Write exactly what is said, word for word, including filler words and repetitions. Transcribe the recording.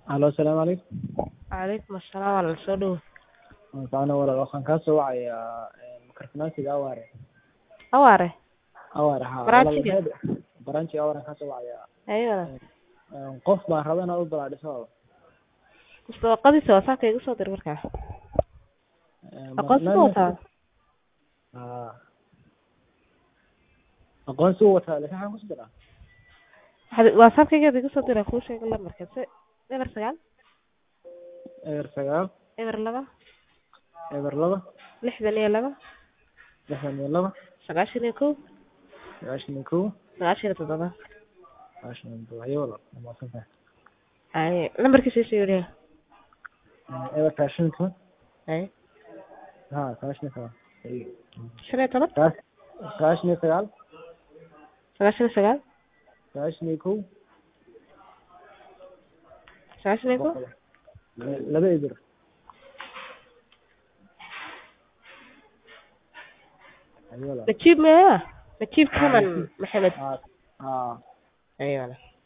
Allo, asalaamu calaykum. Calaykum asalaam waa la soo dhow. Waxaan walaal waxaan kaa soo wacayaa microfinance Aware. Awaare Aware haa walaal Branchiga? maxay branchi Aware kaan soo wacayaa. Ayada Een, qof baan rabaa inaan u balaadhiso. mustaqadiisa waa saaka igu soo dir markaa aqoonsi ma wataa haa aqoonsi wuu wataa laakiin waxaan ku soo diraa Waxaad- waa saakaygeeda igu soo dira kuu sheega lambarka si eber sagaal eber sagaal eber laba eber laba lixdan iyo laba lixdan iyo laba sagaashan iyo kow sagaashan iyo kow sagaashan iyo toddoba. sagaashan iyo toddoba. Haye walaal waa mahadsantahay. Ay lambarkiisa ii soo yidhi. Een, eber sagaashan iyo toban Ay haa sagaashan iyo sagaal shan iyo toban Sagaas- sagaashan iyo sagaal sagaashan iyo sagaal sagaashan iyo kow sagaashan iyo kow boqol laba eber. Haye walaal najiib maya najiib kaman maxamed haa haa ayada